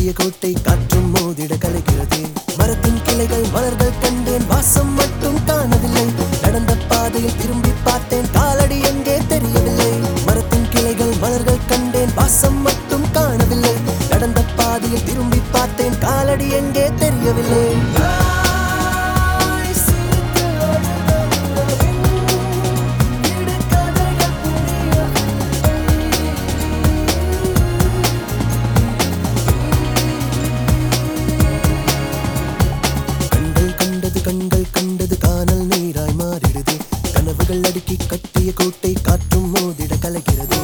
கட்டிய கோட்டை காற்றும் மோதிட கலைகிறது. மரத்தின் கிளைகள் மலர்கள் கண்டேன், வாசம் மட்டும் காணவில்லை. நடந்த பாதையில் திரும்பி பார்த்தேன், காலடி எங்கே தெரியவில்லை. மரத்தின் கிளைகள் மலர்கள் கண்டேன், வாசம் மட்டும் காணவில்லை. நடந்த பாதையில் திரும்பி பார்த்தேன், காலடி எங்கே தெரியவில்லை. கண்கள் கண்டது காணல் நீராய் மாறிடுது. கனவுகள் அடுக்கி கட்டிய கோட்டை காற்றும் மோதிட கலைகிறது.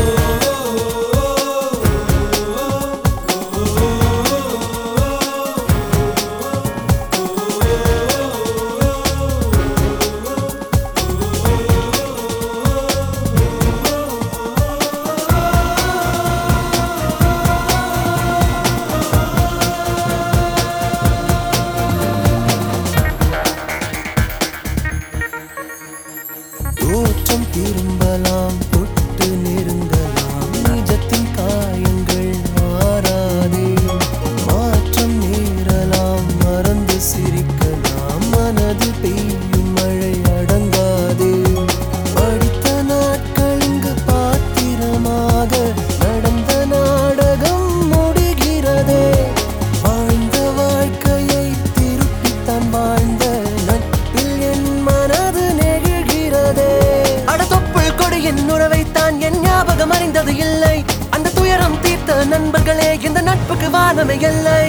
தோற்றம் திரும்பலாம், தொட்டு நெருங்கலாம், நிஜத்தின் காயங்கள் மாறாதே. மாற்றம் நேரலாம், மறந்து சிரிக்கலாம், மனதில் பெய்யும் மழை அடங்காதே. படித்த நாட்கள் இங்கு பாத்திரமாக, நடந்த நாடகம் முடிகிறதே. வாழ்ந்த வாழ்க்கையை திருப்பித்தான் வாழ்ந்த நட்பில் என் மனது நெகிழ்கிறதே. என் உறவைத்தான் என் ஞாபகம் அறிந்தது இல்லை. அந்த துயரம் தீர்த்த நண்பர்களே, இந்த நட்புக்கு வானமே இல்லை.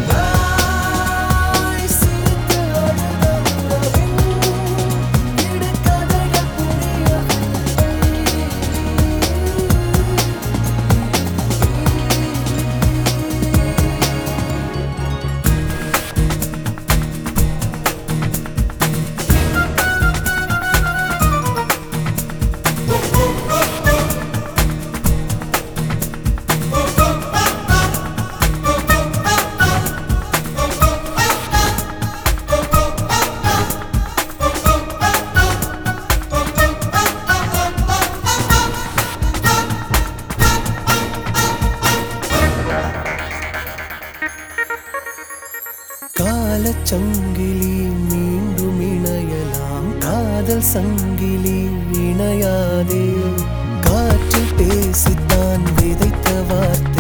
காலச்சங்கிலி மீண்டும் இணையலாம், காதல் சங்கிலி இணையாதே. காற்றில் பேசித்தான் விதைத்த வார்த்தை